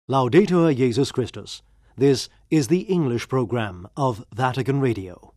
Laudetur Jesus Christus. This is the English program of Vatican Radio.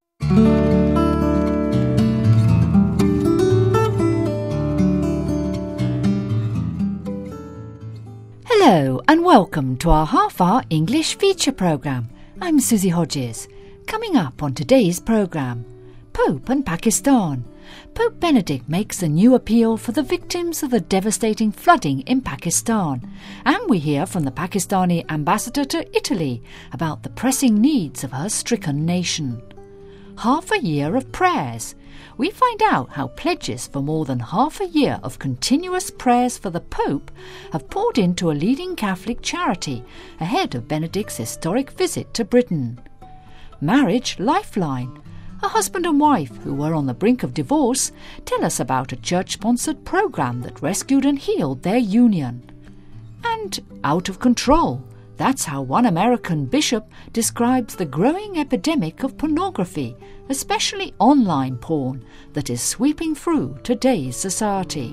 Hello and welcome to our half-hour English feature programme. I'm Susie Hodges. Coming up on today's programme, Pope and Pakistan. Pope Benedict makes a new appeal for the victims of the devastating flooding in Pakistan. And we hear from the Pakistani ambassador to Italy about the pressing needs of her stricken nation. Half a year of prayers. We find out how pledges for more than half a year of continuous prayers for the Pope have poured into a leading Catholic charity ahead of Benedict's historic visit to Britain. Marriage Lifeline. A husband and wife who were on the brink of divorce tell us about a church-sponsored programme that rescued and healed their union. And out of control. That's how one American bishop describes the growing epidemic of pornography, especially online porn, that is sweeping through today's society.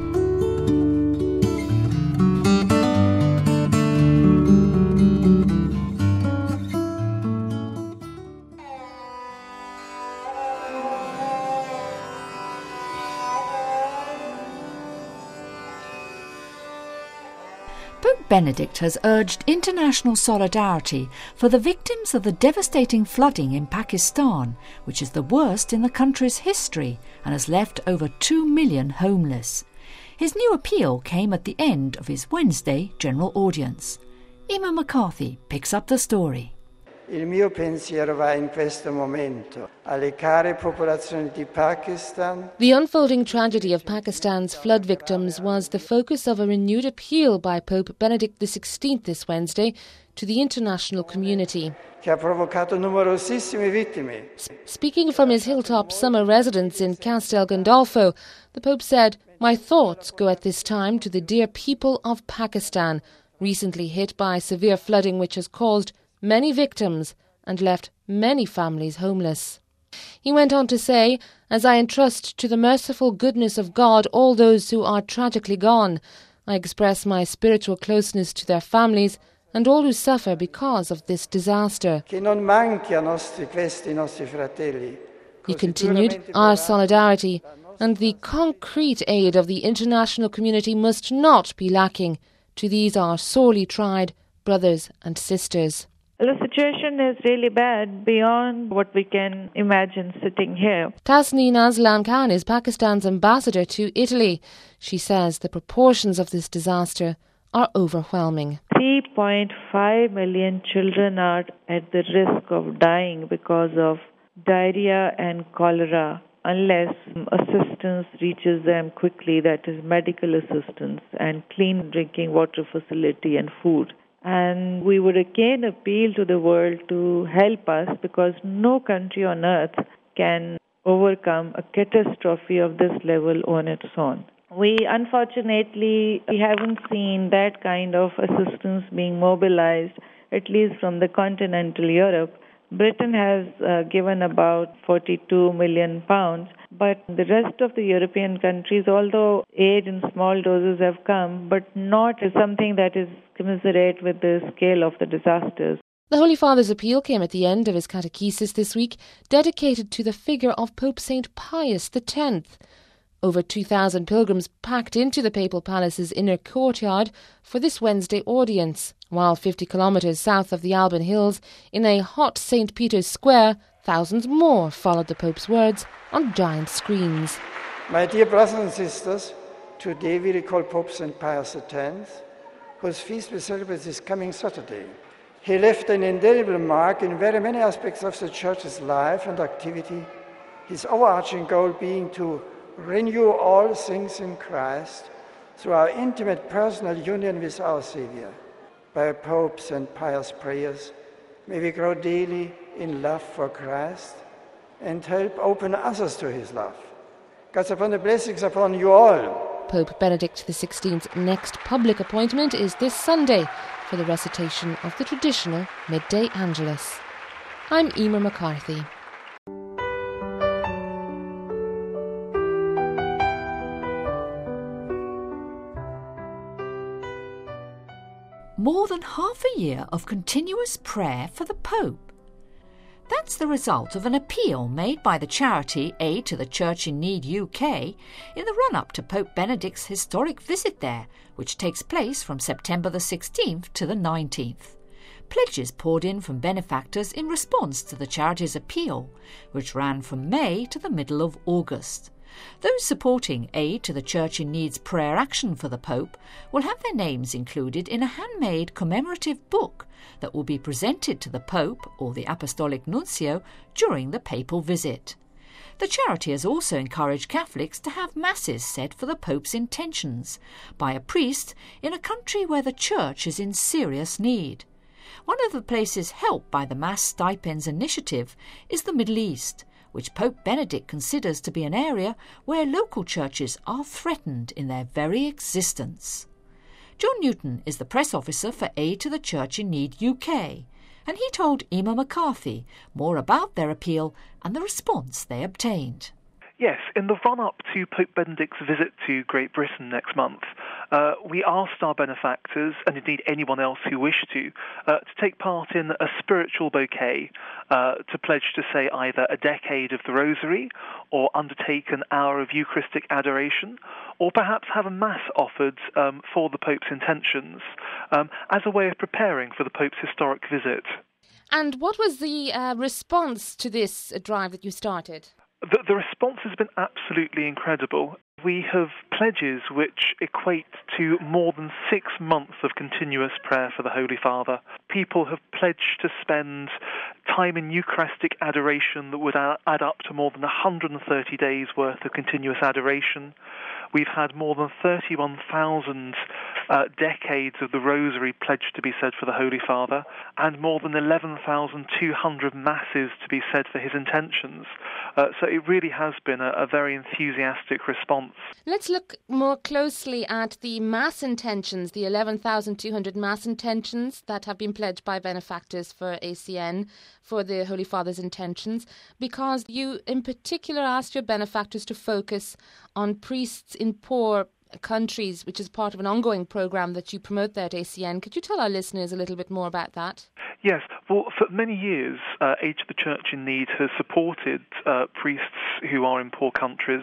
Pope Benedict has urged international solidarity for the victims of the devastating flooding in Pakistan, which is the worst in the country's history and has left over 2 million homeless. His new appeal came at the end of his Wednesday general audience. Emma McCarthy picks up the story. Il mio pensiero va in questo momento alle care popolazioni di Pakistan. The unfolding tragedy of Pakistan's flood victims was the focus of a renewed appeal by Pope Benedict XVI this Wednesday to the international community. Che ha provocato numerosissime vittime. Speaking from his hilltop summer residence in Castel Gandolfo, the Pope said, "My thoughts go at this time to the dear people of Pakistan, recently hit by severe flooding which has caused many victims and left many families homeless." He went on to say, "As I entrust to the merciful goodness of God all those who are tragically gone, I express my spiritual closeness to their families and all who suffer because of this disaster." Che non manchi a questi nostri fratelli. He continued, "Our solidarity and the concrete aid of the international community must not be lacking to these our sorely tried brothers and sisters." The situation is really bad beyond what we can imagine sitting here. Tasneem Aslam Khan is Pakistan's ambassador to Italy. She says the proportions of this disaster are overwhelming. 3.5 million children are at the risk of dying because of diarrhea and cholera unless assistance reaches them quickly, that is medical assistance and clean drinking water facility and food. And we would again appeal to the world to help us because no country on earth can overcome a catastrophe of this level on its own. We unfortunately haven't seen that kind of assistance being mobilized, at least from the continental Europe. Britain has given about £42 million, but the rest of the European countries, although aid in small doses have come, but not as something that is commensurate with the scale of the disasters. The Holy Father's appeal came at the end of his catechesis this week, dedicated to the figure of Pope St. Pius X. Over 2,000 pilgrims packed into the Papal Palace's inner courtyard for this Wednesday audience, while 50 kilometres south of the Alban Hills, in a hot St. Peter's Square, thousands more followed the Pope's words on giant screens. My dear brothers and sisters, today we recall Pope St. Pius X, whose feast we celebrate this coming Saturday. He left an indelible mark in very many aspects of the Church's life and activity, his overarching goal being to renew all things in Christ through our intimate personal union with our Savior. By Pope's and Pius prayers, may we grow daily in love for Christ and help open others to his love. God's abundant blessings upon you all. Pope Benedict XVI's next public appointment is this Sunday for the recitation of the traditional midday Angelus. I'm Emma McCarthy. more than half a year of continuous prayer for the Pope. That's the result of an appeal made by the charity Aid to the Church in Need UK in the run-up to Pope Benedict's historic visit there, which takes place from September the 16th to the 19th. Pledges poured in from benefactors in response to the charity's appeal, which ran from May to the middle of August. Those supporting Aid to the Church in Need's prayer action for the Pope will have their names included in a handmade commemorative book that will be presented to the Pope or the Apostolic Nuncio during the papal visit. The charity has also encouraged Catholics to have masses said for the Pope's intentions by a priest in a country where the Church is in serious need. One of the places helped by the Mass Stipends initiative is the Middle East, which Pope Benedict considers to be an area where local churches are threatened in their very existence. John Newton is the press officer for Aid to the Church in Need UK, and he told Emma McCarthy more about their appeal and the response they obtained. Yes, in the run-up to Pope Benedict's visit to Great Britain next month, we asked our benefactors, and indeed anyone else who wished to take part in a spiritual bouquet, to pledge to say either a decade of the Rosary, or undertake an hour of Eucharistic adoration, or perhaps have a Mass offered for the Pope's intentions, as a way of preparing for the Pope's historic visit. And what was the response to this drive that you started? The response has been absolutely incredible. We have pledges which equate to more than 6 months of continuous prayer for the Holy Father. People have pledged to spend time in Eucharistic adoration that would add up to more than 130 days' worth of continuous adoration. We've had more than 31,000 decades of the Rosary pledged to be said for the Holy Father, and more than 11,200 masses to be said for his intentions. So it really has been a very enthusiastic response. Let's look more closely at the Mass intentions, the 11,200 Mass intentions that have been pledged by benefactors for ACN for the Holy Father's intentions, because you in particular asked your benefactors to focus on priests in poor countries, which is part of an ongoing programme that you promote there at ACN. Could you tell our listeners a little bit more about that? Yes, well, for many years, Aid to the Church in Need has supported priests who are in poor countries,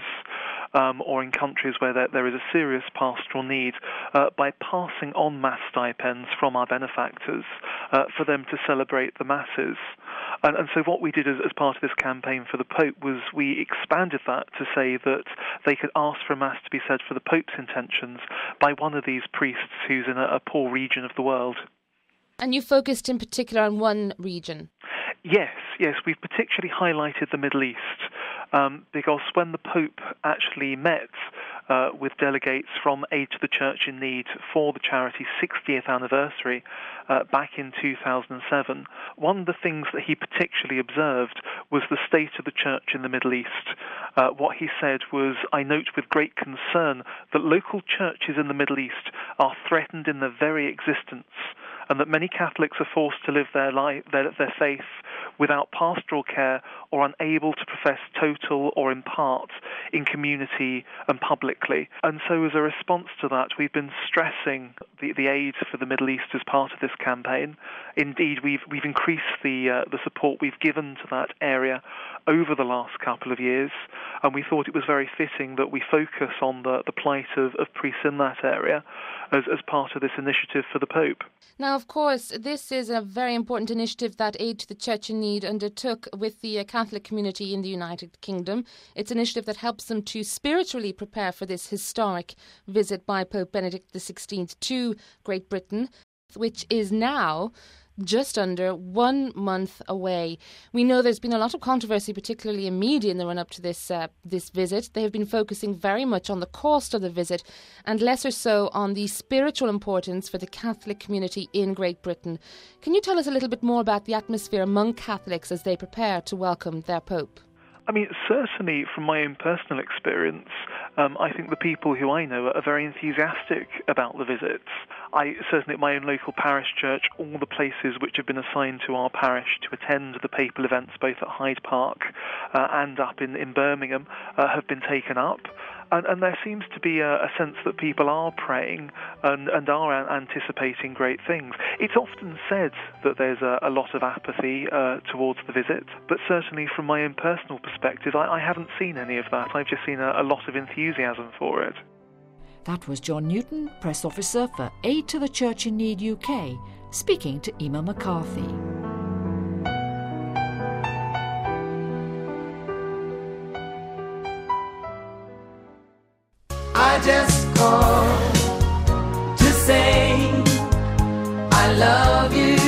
or in countries where there is a serious pastoral need, by passing on Mass stipends from our benefactors for them to celebrate the Masses. And so what we did as part of this campaign for the Pope was we expanded that to say that they could ask for a Mass to be said for the Pope's intentions by one of these priests who's in a poor region of the world. And you focused in particular on one region? Yes, we've particularly highlighted the Middle East, because when the Pope actually met with delegates from Aid to the Church in Need for the charity's 60th anniversary back in 2007, one of the things that he particularly observed was the state of the church in the Middle East. What he said was, "I note with great concern that local churches in the Middle East are threatened in their very existence, and that many Catholics are forced to live their faith without pastoral care or unable to profess total or in part in community and publicly." And so as a response to that, we've been stressing the aid for the Middle East as part of this campaign. Indeed, we've increased the support we've given to that area over the last couple of years, and we thought it was very fitting that we focus on the plight of priests in that area as part of this initiative for the Pope. Now, of course, this is a very important initiative that Aid to the Church in Need undertook with the Catholic community in the United Kingdom. It's an initiative that helps them to spiritually prepare for this historic visit by Pope Benedict XVI to Great Britain, which is now just under 1 month away. We know there's been a lot of controversy, particularly in media, in the run-up to this visit. They have been focusing very much on the cost of the visit and lesser so on the spiritual importance for the Catholic community in Great Britain. Can you tell us a little bit more about the atmosphere among Catholics as they prepare to welcome their Pope? I mean, certainly from my own personal experience, I think the people who I know are very enthusiastic about the visits. Certainly at my own local parish church, all the places which have been assigned to our parish to attend the papal events, both at Hyde Park and up in Birmingham, have been taken up. And there seems to be a sense that people are praying and are anticipating great things. It's often said that there's a lot of apathy towards the visit, but certainly from my own personal perspective, I haven't seen any of that. I've just seen a lot of enthusiasm for it. That was John Newton, Press Officer for Aid to the Church in Need UK, speaking to Emma McCarthy. I just called to say I love you.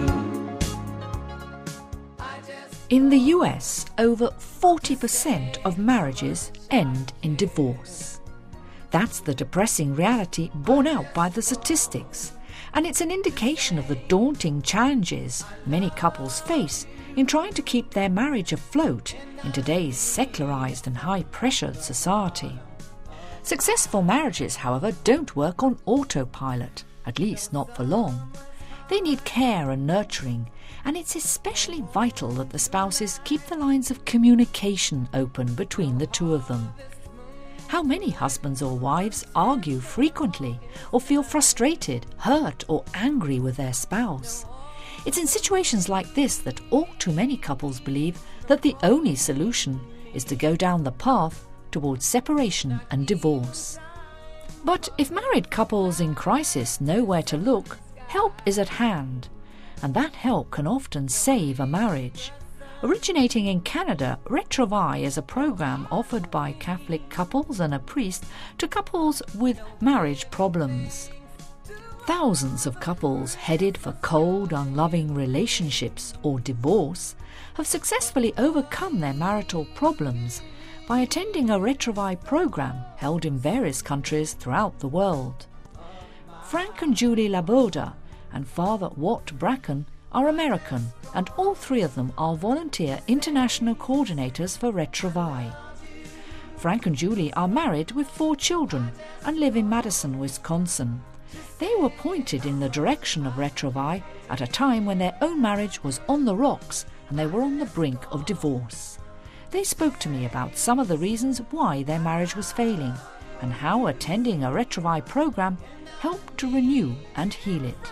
In the US, over 40% of marriages end in divorce. That's the depressing reality borne out by the statistics, and it's an indication of the daunting challenges many couples face in trying to keep their marriage afloat in today's secularized and high-pressured society. Successful marriages, however, don't work on autopilot, at least not for long. They need care and nurturing, and it's especially vital that the spouses keep the lines of communication open between the two of them. How many husbands or wives argue frequently or feel frustrated, hurt or angry with their spouse? It's in situations like this that all too many couples believe that the only solution is to go down the path towards separation and divorce. But if married couples in crisis know where to look, help is at hand, and that help can often save a marriage. Originating in Canada, Retrouvailles is a program offered by Catholic couples and a priest to couples with marriage problems. Thousands of couples headed for cold, unloving relationships or divorce have successfully overcome their marital problems by attending a Retrouvailles program held in various countries throughout the world. Frank and Julie Laboda and Father Watt Bracken are American, and all three of them are volunteer international coordinators for Retrouvailles. Frank and Julie are married with 4 children and live in Madison, Wisconsin. They were pointed in the direction of Retrouvailles at a time when their own marriage was on the rocks and they were on the brink of divorce. They spoke to me about some of the reasons why their marriage was failing and how attending a Retrouvailles program helped to renew and heal it.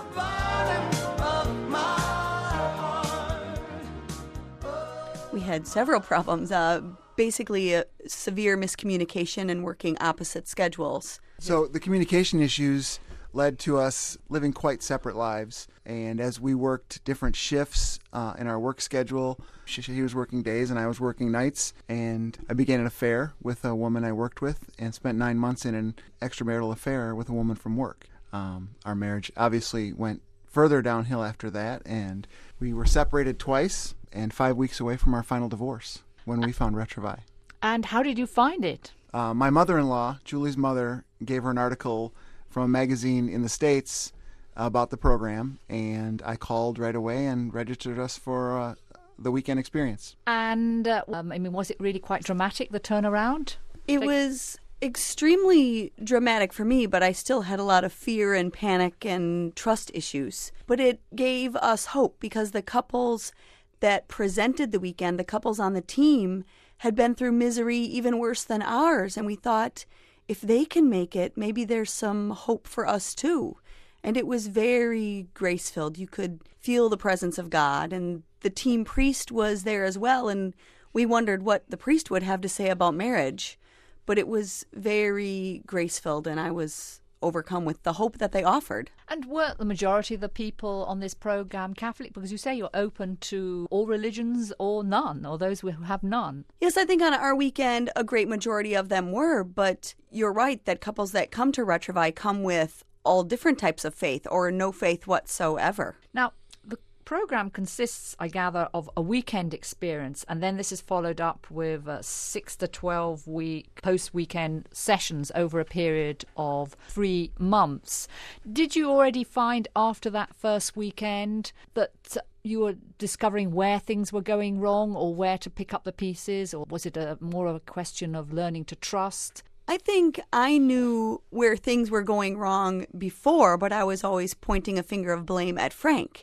We had several problems, basically severe miscommunication and working opposite schedules. So the communication issues led to us living quite separate lives. And as we worked different shifts in our work schedule, he was working days and I was working nights, and I began an affair with a woman I worked with and spent 9 months in an extramarital affair with a woman from work. Our marriage obviously went further downhill after that, and we were separated twice and 5 weeks away from our final divorce when we found Retrouvailles. And how did you find it? My mother-in-law, Julie's mother, gave her an article from a magazine in the States about the program, and I called right away and registered us for the weekend experience. And, was it really quite dramatic, the turnaround? It was extremely dramatic for me, but I still had a lot of fear and panic and trust issues. But it gave us hope because the couples that presented the weekend, the couples on the team, had been through misery even worse than ours. And we thought, if they can make it, maybe there's some hope for us too. And it was very grace-filled. You could feel the presence of God. And the team priest was there as well. And we wondered what the priest would have to say about marriage. But it was very grace-filled, and I was overcome with the hope that they offered. And were the majority of the people on this program Catholic? Because you say you're open to all religions or none, or those who have none. Yes, I think on our weekend a great majority of them were, but you're right that couples that come to Retrouvailles come with all different types of faith or no faith whatsoever. Now, the program consists, I gather, of a weekend experience, and then this is followed up with 6 to 12 week post-weekend sessions over a period of 3 months. Did you already find after that first weekend that you were discovering where things were going wrong or where to pick up the pieces, or was it more of a question of learning to trust? I think I knew where things were going wrong before, but I was always pointing a finger of blame at Frank.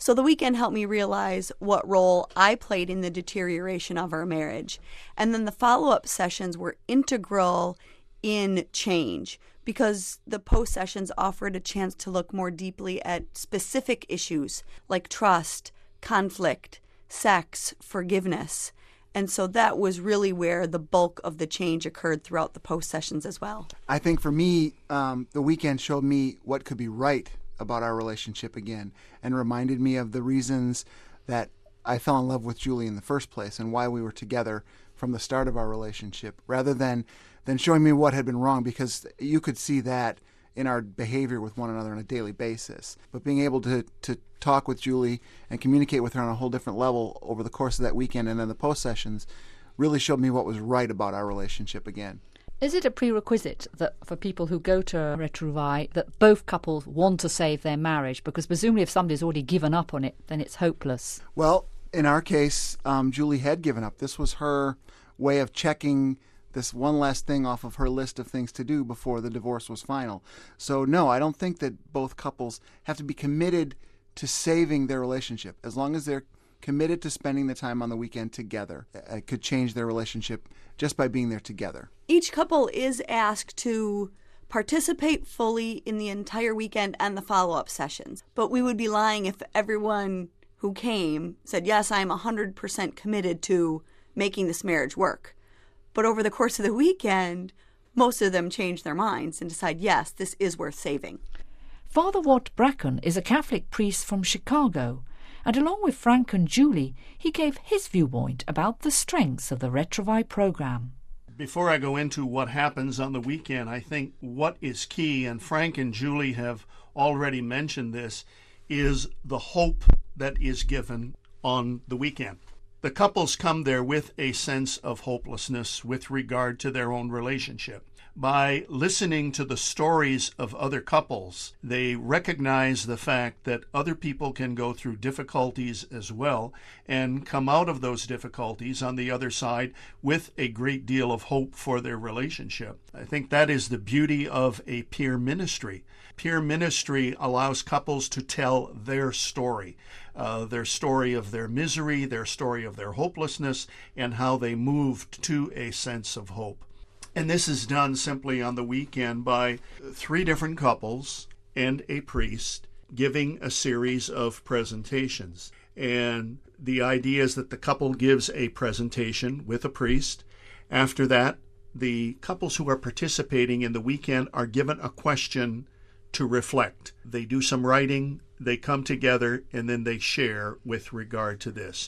So the weekend helped me realize what role I played in the deterioration of our marriage. And then the follow-up sessions were integral in change because the post sessions offered a chance to look more deeply at specific issues like trust, conflict, sex, forgiveness. And so that was really where the bulk of the change occurred throughout the post sessions as well. I think for me, the weekend showed me what could be right about our relationship again and reminded me of the reasons that I fell in love with Julie in the first place and why we were together from the start of our relationship, rather than showing me what had been wrong, because you could see that in our behavior with one another on a daily basis. But being able to talk with Julie and communicate with her on a whole different level over the course of that weekend and then the post sessions really showed me what was right about our relationship again. Is it a prerequisite that for people who go to Retrouvailles that both couples want to save their marriage? Because presumably if somebody's already given up on it, then it's hopeless. Well, in our case, Julie had given up. This was her way of checking this one last thing off of her list of things to do before the divorce was final. So no, I don't think that both couples have to be committed to saving their relationship. As long as they're committed to spending the time on the weekend together, it could change their relationship just by being there together. Each couple is asked to participate fully in the entire weekend and the follow-up sessions. But we would be lying if everyone who came said, yes, I'm 100% committed to making this marriage work. But over the course of the weekend, most of them change their minds and decide, yes, this is worth saving. Father Watt Bracken is a Catholic priest from Chicago, and along with Frank and Julie, he gave his viewpoint about the strengths of the Retrouvailles program. Before I go into what happens on the weekend, I think what is key, and Frank and Julie have already mentioned this, is the hope that is given on the weekend. The couples come there with a sense of hopelessness with regard to their own relationship. By listening to the stories of other couples, they recognize the fact that other people can go through difficulties as well and come out of those difficulties on the other side with a great deal of hope for their relationship. I think that is the beauty of a peer ministry. Peer ministry allows couples to tell their story of their misery, their story of their hopelessness, and how they moved to a sense of hope. And this is done simply on the weekend by 3 different couples and a priest giving a series of presentations. And the idea is that the couple gives a presentation with a priest. After that, the couples who are participating in the weekend are given a question to reflect. They do some writing, they come together, and then they share with regard to this.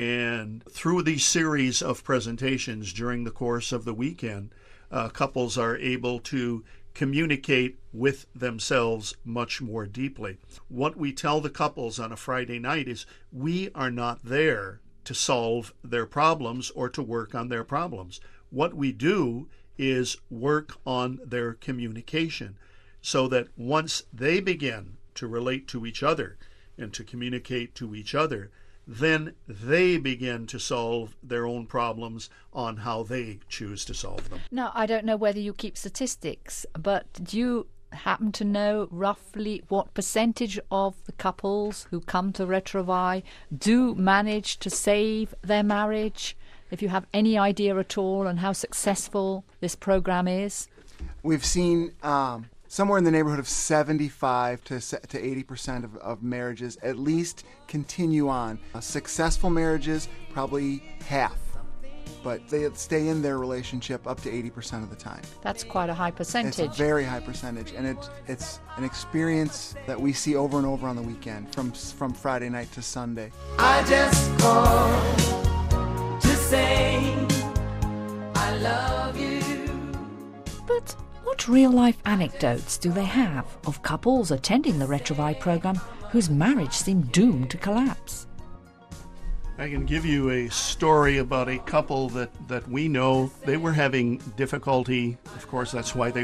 And through these series of presentations during the course of the weekend, couples are able to communicate with themselves much more deeply. What we tell the couples on a Friday night is we are not there to solve their problems or to work on their problems. What we do is work on their communication so that once they begin to relate to each other and to communicate to each other, then they begin to solve their own problems on how they choose to solve them. Now, I don't know whether you keep statistics, but do you happen to know roughly what percentage of the couples who come to Retrouvailles do manage to save their marriage? If you have any idea at all on how successful this program is? We've seen somewhere in the neighborhood of 75 to 80% of marriages at least continue on. Successful marriages, probably half, but they stay in their relationship up to 80% of the time. That's quite a high percentage. It's a very high percentage, and it's an experience that we see over and over on the weekend, from Friday night to Sunday. I just called to say I love you. But what real-life anecdotes do they have of couples attending the Retrouvailles program whose marriage seemed doomed to collapse? I can give you a story about a couple that we know. They were having difficulty. Of course, that's why they were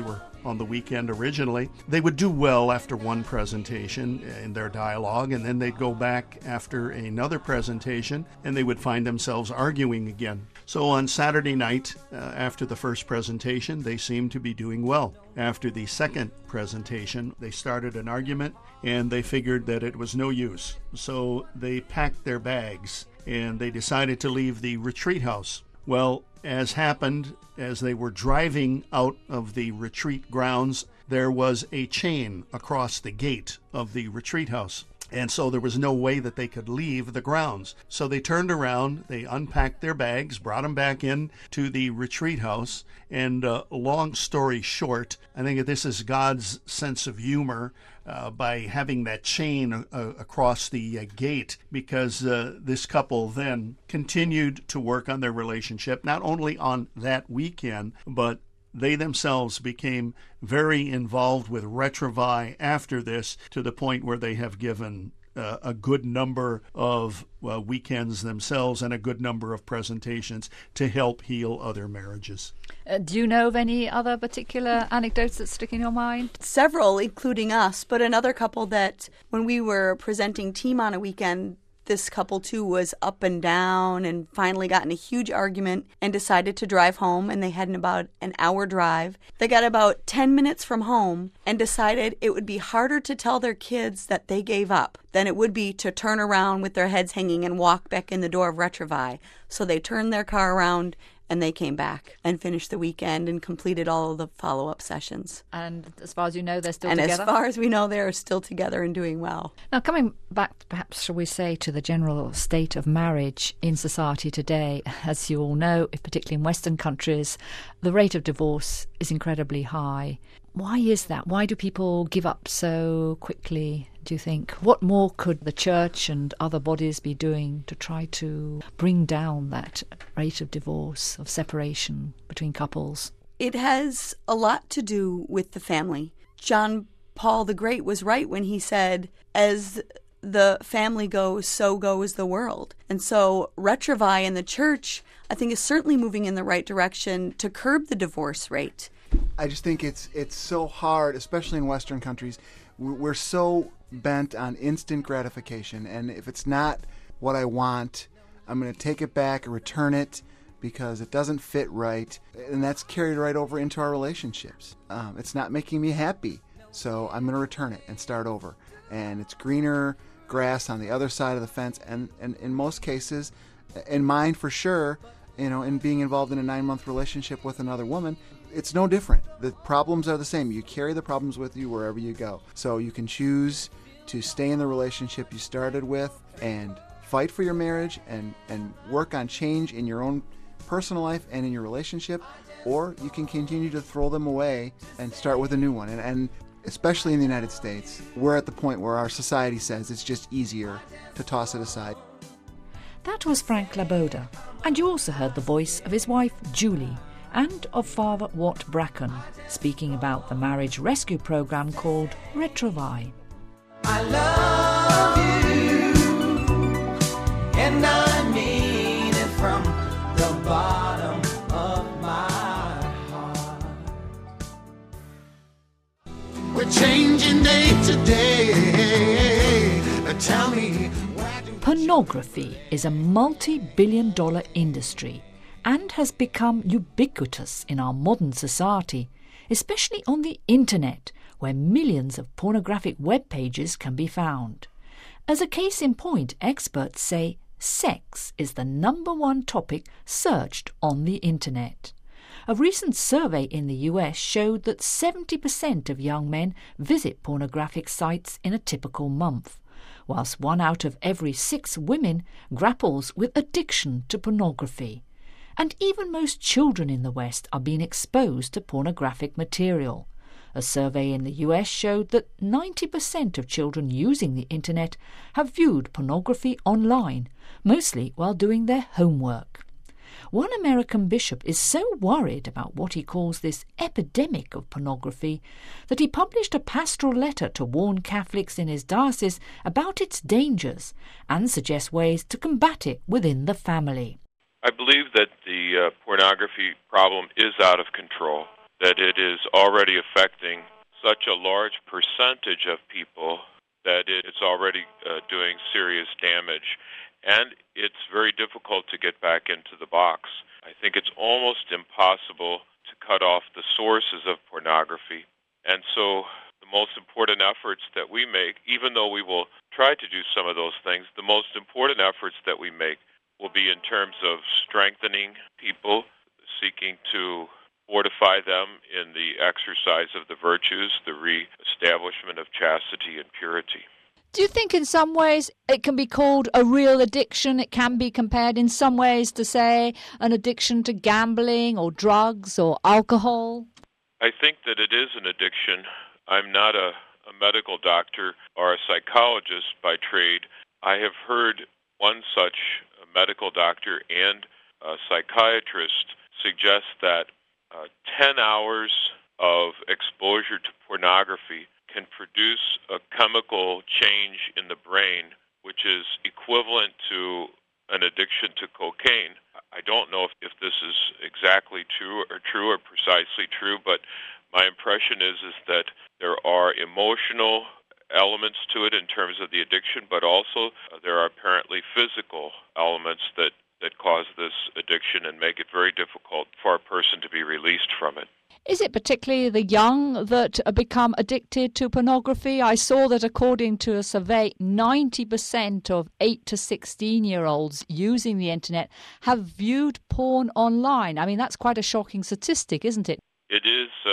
on the weekend originally. They would do well after one presentation in their dialogue, and then they'd go back after another presentation, and they would find themselves arguing again. So on Saturday night, after the first presentation, they seemed to be doing well. After the second presentation, they started an argument, and they figured that it was no use. So they packed their bags, and they decided to leave the retreat house. Well, as happened, as they were driving out of the retreat grounds, there was a chain across the gate of the retreat house. And so there was no way that they could leave the grounds. So they turned around, they unpacked their bags, brought them back in to the retreat house. And long story short, I think that this is God's sense of humor by having that chain across the gate, because this couple then continued to work on their relationship, not only on that weekend, but they themselves became very involved with Retrovae after this, to the point where they have given a good number of weekends themselves and a good number of presentations to help heal other marriages. Do you know of any other particular anecdotes that stick in your mind? Several, including us, but another couple that when we were presenting Team on a weekend, this couple too was up and down and finally got in a huge argument and decided to drive home, and they had about an hour drive. They got about 10 minutes from home and decided it would be harder to tell their kids that they gave up than it would be to turn around with their heads hanging and walk back in the door of Retrovae. So they turned their car around and they came back and finished the weekend and completed all of the follow-up sessions. And as far as you know, they're still together? And as far as we know, they're still together and doing well. Now, coming back, perhaps, shall we say, to the general state of marriage in society today, as you all know, particularly in Western countries, the rate of divorce is incredibly high. Why is that? Why do people give up so quickly, do you think? What more could the church and other bodies be doing to try to bring down that rate of divorce, of separation between couples? It has a lot to do with the family. John Paul the Great was right when he said, as the family goes, so goes the world. And so Retrovae and the church, I think, is certainly moving in the right direction to curb the divorce rate. I just think it's so hard, especially in Western countries. We're so bent on instant gratification, and if it's not what I want, I'm going to take it back or return it because it doesn't fit right, and that's carried right over into our relationships. It's not making me happy, so I'm going to return it and start over. And it's greener grass on the other side of the fence, and in most cases, in mine for sure, in being involved in a 9-month relationship with another woman, it's no different. The problems are the same. You carry the problems with you wherever you go. So you can choose to stay in the relationship you started with and fight for your marriage and work on change in your own personal life and in your relationship, or you can continue to throw them away and start with a new one. And especially in the United States, we're at the point where our society says it's just easier to toss it aside. That was Frank Laboda, and you also heard the voice of his wife, Julie, and of Father Watt Bracken, speaking about the marriage rescue program called Retrovae. I love you, and I mean it from the bottom of my heart. We're changing day to day. Tell me, pornography is a multi-billion-dollar industry and has become ubiquitous in our modern society, especially on the internet, where millions of pornographic web pages can be found. As a case in point, experts say sex is the #1 topic searched on the internet. A recent survey in the US showed that 70% of young men visit pornographic sites in a typical month, whilst 1 out of every 6 women grapples with addiction to pornography. And even most children in the West are being exposed to pornographic material. A survey in the US showed that 90% of children using the internet have viewed pornography online, mostly while doing their homework. One American bishop is so worried about what he calls this epidemic of pornography that he published a pastoral letter to warn Catholics in his diocese about its dangers and suggest ways to combat it within the family. I believe that the pornography problem is out of control. that it is already affecting such a large percentage of people that it's already doing serious damage, and it's very difficult to get back into the box. I think it's almost impossible to cut off the sources of pornography, and so the most important efforts that we make, even though we will try to do some of those things, the most important efforts that we make will be in terms of strengthening people, seeking to fortify them in the exercise of the virtues, the re-establishment of chastity and purity. Do you think in some ways it can be called a real addiction? It can be compared in some ways to, say, an addiction to gambling or drugs or alcohol? I think that it is an addiction. I'm not a medical doctor or a psychologist by trade. I have heard one such medical doctor and a psychiatrist suggest that 10 hours of exposure to pornography can produce a chemical change in the brain which is equivalent to an addiction to cocaine. I don't know if this is exactly true or precisely true, but my impression is that there are emotional elements to it in terms of the addiction, but also there are apparently physical elements that cause this addiction and make it very difficult for a person to be released from it. Is it particularly the young that become addicted to pornography? I saw that according to a survey, 90% of 8 to 16-year-olds using the internet have viewed porn online. I mean, that's quite a shocking statistic, isn't it? It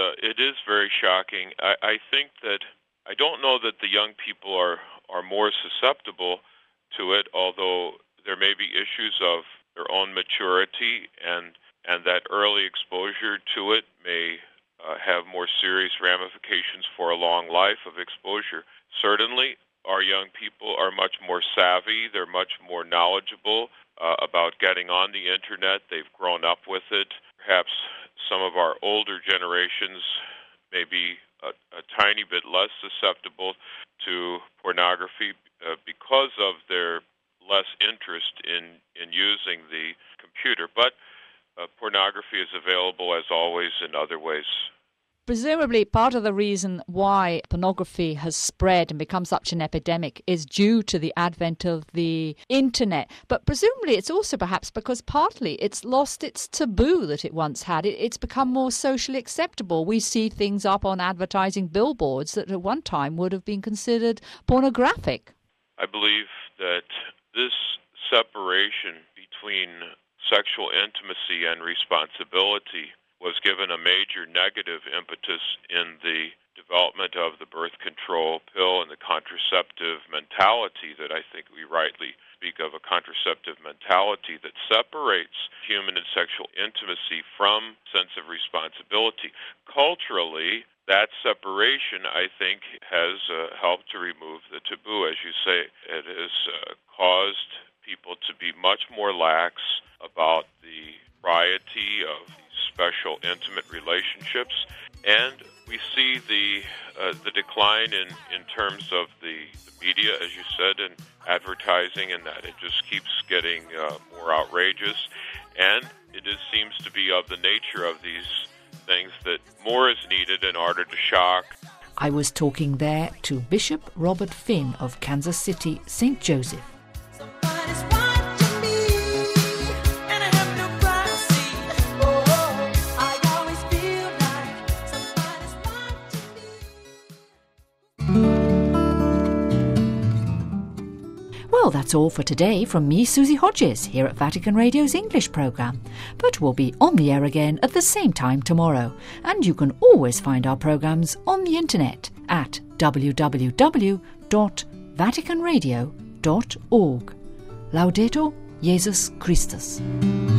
is very shocking. I think that I don't know that the young people are more susceptible to it, although there may be issues of their own maturity and that early exposure to it may have more serious ramifications for a long life of exposure. Certainly, our young people are much more savvy. They're much more knowledgeable about getting on the internet. They've grown up with it. Perhaps some of our older generations may be a tiny bit less susceptible to pornography because of their less interest in using the computer. But pornography is available, as always, in other ways. Presumably, part of the reason why pornography has spread and become such an epidemic is due to the advent of the internet. But presumably, it's also perhaps because partly it's lost its taboo that it once had. It's become more socially acceptable. We see things up on advertising billboards that at one time would have been considered pornographic. I believe that this separation between sexual intimacy and responsibility was given a major negative impetus in the development of the birth control pill and the contraceptive mentality that I think we rightly speak of, a contraceptive mentality that separates human and sexual intimacy from sense of responsibility. Culturally, that separation, I think, has helped to remove the taboo. As you say, it has caused people to be much more lax about the propriety of special intimate relationships, and we see the decline in terms of the media, as you said, and advertising, and that it just keeps getting more outrageous, and it seems to be of the nature of these things that more is needed in order to shock. I was talking there to Bishop Robert Finn of Kansas City, St. Joseph. Well, that's all for today from me, Susie Hodges, here at Vatican Radio's English programme. But we'll be on the air again at the same time tomorrow. And you can always find our programmes on the internet at www.vaticanradio.org. Laudetur Jesus Christus.